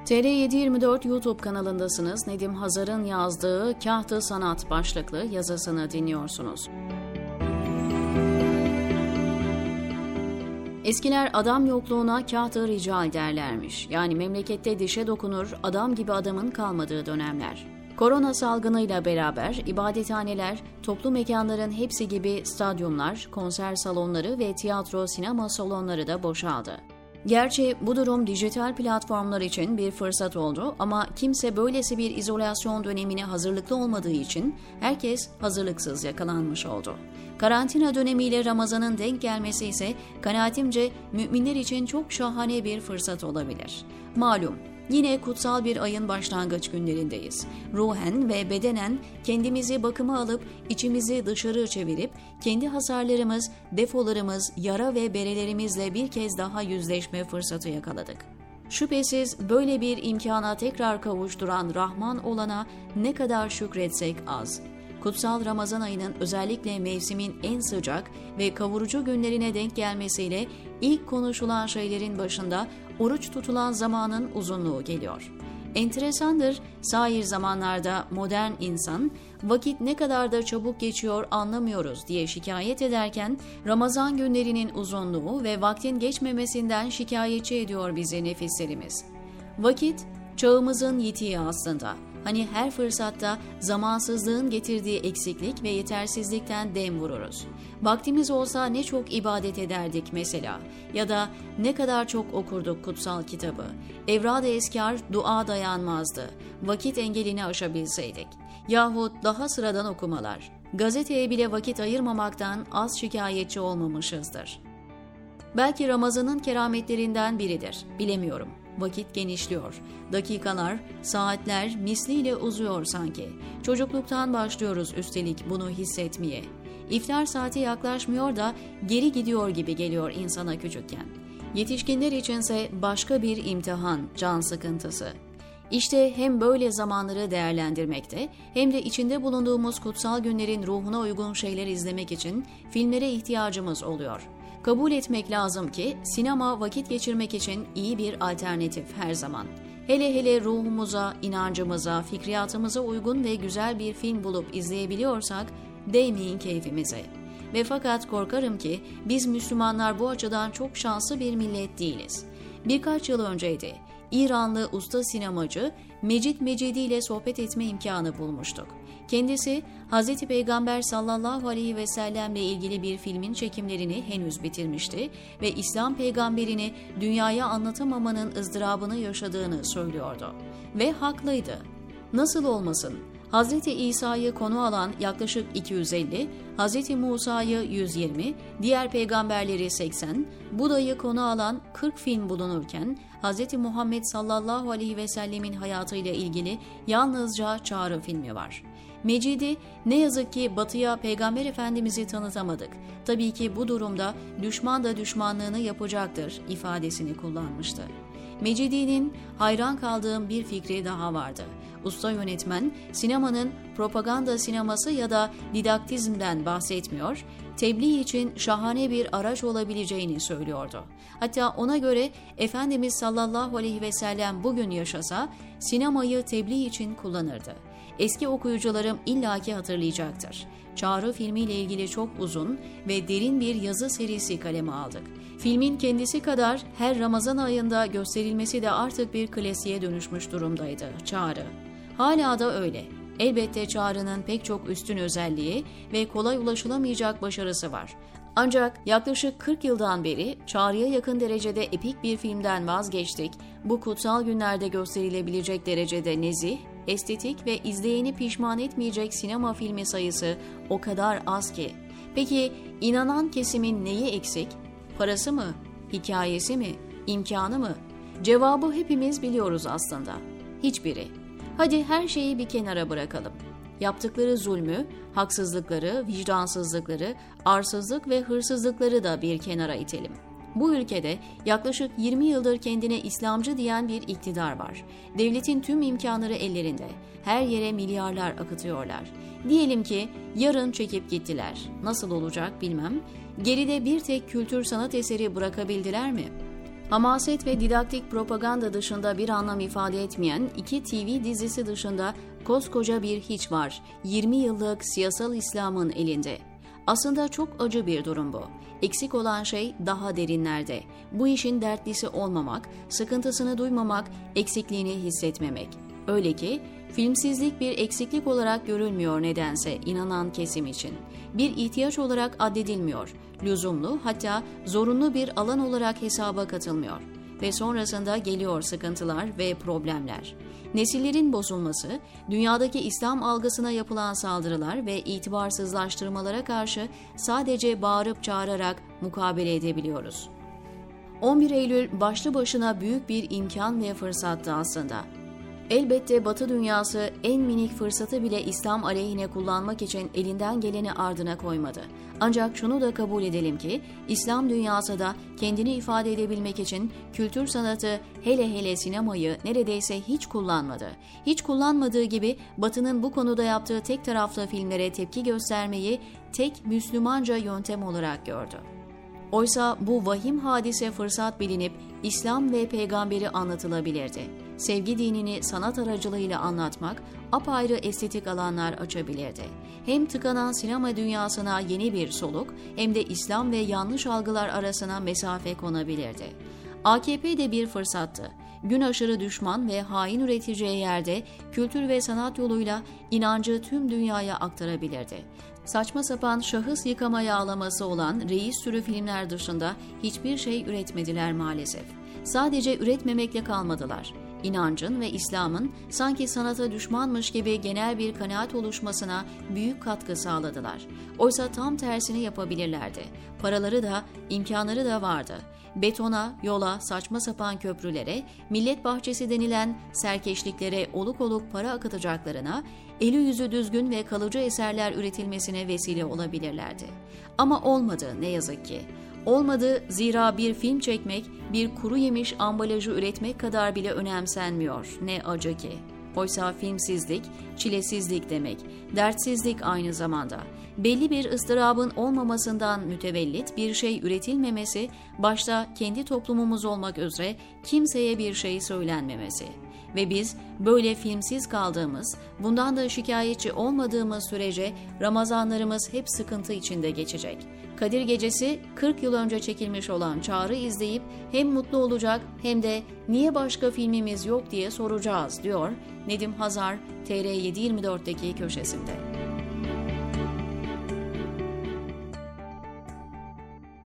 TR724 YouTube kanalındasınız. Nedim Hazar'ın yazdığı Kahtı Sanat başlıklı yazısını dinliyorsunuz. Eskiler adam yokluğuna kahtı rical derlermiş. Yani memlekette dişe dokunur, adam gibi adamın kalmadığı dönemler. Korona salgınıyla beraber ibadethaneler, toplu mekanların hepsi gibi stadyumlar, konser salonları ve tiyatro, sinema salonları da boşaldı. Gerçi bu durum dijital platformlar için bir fırsat oldu ama kimse böylesi bir izolasyon dönemine hazırlıklı olmadığı için herkes hazırlıksız yakalanmış oldu. Karantina dönemiyle Ramazan'ın denk gelmesi ise kanaatimce müminler için çok şahane bir fırsat olabilir. Malum, yine kutsal bir ayın başlangıç günlerindeyiz. Ruhen ve bedenen kendimizi bakıma alıp içimizi dışarı çevirip kendi hasarlarımız, defolarımız, yara ve berelerimizle bir kez daha yüzleşme fırsatı yakaladık. Şüphesiz böyle bir imkana tekrar kavuşturan Rahman olana ne kadar şükretsek az. Kutsal Ramazan ayının özellikle mevsimin en sıcak ve kavurucu günlerine denk gelmesiyle ilk konuşulan şeylerin başında oruç tutulan zamanın uzunluğu geliyor. Enteresandır, sair zamanlarda modern insan vakit ne kadar da çabuk geçiyor anlamıyoruz diye şikayet ederken Ramazan günlerinin uzunluğu ve vaktin geçmemesinden şikayetçi ediyor bizi nefislerimiz. Vakit çağımızın yitiği aslında. Hani her fırsatta zamansızlığın getirdiği eksiklik ve yetersizlikten dem vururuz. Vaktimiz olsa ne çok ibadet ederdik mesela ya da ne kadar çok okurduk kutsal kitabı. Evrad-ı eskar dua dayanmazdı. Vakit engelini aşabilseydik. Yahut daha sıradan okumalar. Gazeteye bile vakit ayırmamaktan az şikayetçi olmamışızdır. Belki Ramazan'ın kerametlerinden biridir, bilemiyorum. Vakit genişliyor. Dakikalar, saatler misliyle uzuyor sanki. Çocukluktan başlıyoruz üstelik bunu hissetmeye. İftar saati yaklaşmıyor da geri gidiyor gibi geliyor insana küçükken. Yetişkinler içinse başka bir imtihan, can sıkıntısı. İşte hem böyle zamanları değerlendirmekte hem de içinde bulunduğumuz kutsal günlerin ruhuna uygun şeyler izlemek için filmlere ihtiyacımız oluyor. Kabul etmek lazım ki sinema vakit geçirmek için iyi bir alternatif her zaman. Hele hele ruhumuza, inancımıza, fikriyatımıza uygun ve güzel bir film bulup izleyebiliyorsak değmeyin keyfimize. Ve fakat korkarım ki biz Müslümanlar bu açıdan çok şanslı bir millet değiliz. Birkaç yıl önceydi. İranlı usta sinemacı Mecid Mecidi ile sohbet etme imkanı bulmuştuk. Kendisi Hz. Peygamber sallallahu aleyhi ve sellemle ilgili bir filmin çekimlerini henüz bitirmişti ve İslam peygamberini dünyaya anlatamamanın ızdırabını yaşadığını söylüyordu. Ve haklıydı. Nasıl olmasın? Hz. İsa'yı konu alan yaklaşık 250, Hz. Musa'yı 120, diğer peygamberleri 80, Buda'yı konu alan 40 film bulunurken Hz. Muhammed sallallahu aleyhi ve sellemin hayatıyla ilgili yalnızca çağrı filmi var. Mecid'i ne yazık ki Batı'ya Peygamber Efendimiz'i tanıtamadık. Tabii ki bu durumda düşman da düşmanlığını yapacaktır ifadesini kullanmıştı. Mecidi'nin hayran kaldığım bir fikri daha vardı. Usta yönetmen sinemanın propaganda sineması ya da didaktizmden bahsetmiyor, tebliğ için şahane bir araç olabileceğini söylüyordu. Hatta ona göre Efendimiz sallallahu aleyhi ve sellem bugün yaşasa sinemayı tebliğ için kullanırdı. Eski okuyucularım illaki hatırlayacaktır. Çağrı filmiyle ilgili çok uzun ve derin bir yazı serisi kaleme aldık. Filmin kendisi kadar her Ramazan ayında gösterilmesi de artık bir klasiğe dönüşmüş durumdaydı Çağrı. Hala da öyle. Elbette Çağrı'nın pek çok üstün özelliği ve kolay ulaşılamayacak başarısı var. Ancak yaklaşık 40 yıldan beri Çağrı'ya yakın derecede epik bir filmden vazgeçtik. Bu kutsal günlerde gösterilebilecek derecede nezih, estetik ve izleyeni pişman etmeyecek sinema filmi sayısı o kadar az ki. Peki inanan kesimin neyi eksik? Parası mı? Hikayesi mi? İmkanı mı? Cevabı hepimiz biliyoruz aslında. Hiçbiri. Hadi her şeyi bir kenara bırakalım. Yaptıkları zulmü, haksızlıkları, vicdansızlıkları, arsızlık ve hırsızlıkları da bir kenara itelim. Bu ülkede yaklaşık 20 yıldır kendine İslamcı diyen bir iktidar var. Devletin tüm imkanları ellerinde. Her yere milyarlar akıtıyorlar. Diyelim ki yarın çekip gittiler. Nasıl olacak bilmem. Geride bir tek kültür sanat eseri bırakabildiler mi? Hamaset ve didaktik propaganda dışında bir anlam ifade etmeyen 2 TV dizisi dışında koskoca bir hiç var. 20 yıllık siyasal İslam'ın elinde. Aslında çok acı bir durum bu. Eksik olan şey daha derinlerde. Bu işin dertlisi olmamak, sıkıntısını duymamak, eksikliğini hissetmemek. Öyle ki filmsizlik bir eksiklik olarak görülmüyor nedense inanan kesim için. Bir ihtiyaç olarak addedilmiyor. Lüzumlu, hatta zorunlu bir alan olarak hesaba katılmıyor. Ve sonrasında geliyor sıkıntılar ve problemler. Nesillerin bozulması, dünyadaki İslam algısına yapılan saldırılar ve itibarsızlaştırmalara karşı sadece bağırıp çağırarak mukabele edebiliyoruz. 11 Eylül başlı başına büyük bir imkan ve fırsattı aslında. Elbette Batı dünyası en minik fırsatı bile İslam aleyhine kullanmak için elinden geleni ardına koymadı. Ancak şunu da kabul edelim ki İslam dünyası da kendini ifade edebilmek için kültür sanatı, hele hele sinemayı neredeyse hiç kullanmadı. Hiç kullanmadığı gibi Batı'nın bu konuda yaptığı tek taraflı filmlere tepki göstermeyi tek Müslümanca yöntem olarak gördü. Oysa bu vahim hadise fırsat bilinip İslam ve peygamberi anlatılabilirdi. Sevgi dinini sanat aracılığıyla anlatmak apayrı estetik alanlar açabilirdi. Hem tıkanan sinema dünyasına yeni bir soluk hem de İslam ve yanlış algılar arasına mesafe konabilirdi. AKP de bir fırsattı. Gün aşırı düşman ve hain üreteceği yerde kültür ve sanat yoluyla inancı tüm dünyaya aktarabilirdi. Saçma sapan şahıs yıkama yağlaması olan reis türü filmler dışında hiçbir şey üretmediler maalesef. Sadece üretmemekle kalmadılar. İnancın ve İslam'ın sanki sanata düşmanmış gibi genel bir kanaat oluşmasına büyük katkı sağladılar. Oysa tam tersini yapabilirlerdi. Paraları da, imkanları da vardı. Betona, yola, saçma sapan köprülere, millet bahçesi denilen serkeşliklere oluk oluk para akıtacaklarına, eli yüzü düzgün ve kalıcı eserler üretilmesine vesile olabilirlerdi. Ama olmadı ne yazık ki. Olmadı, zira bir film çekmek, bir kuru yemiş ambalajı üretmek kadar bile önemsenmiyor. Ne acı ki. Oysa filmsizlik, çilesizlik demek, dertsizlik aynı zamanda. Belli bir ıstırabın olmamasından mütevellit bir şey üretilmemesi, başta kendi toplumumuz olmak üzere kimseye bir şey söylenmemesi. Ve biz böyle filmsiz kaldığımız, bundan da şikayetçi olmadığımız sürece Ramazanlarımız hep sıkıntı içinde geçecek. Kadir Gecesi 40 yıl önce çekilmiş olan Çağrı izleyip hem mutlu olacak hem de niye başka filmimiz yok diye soracağız diyor Nedim Hazar TR724'deki köşesinde.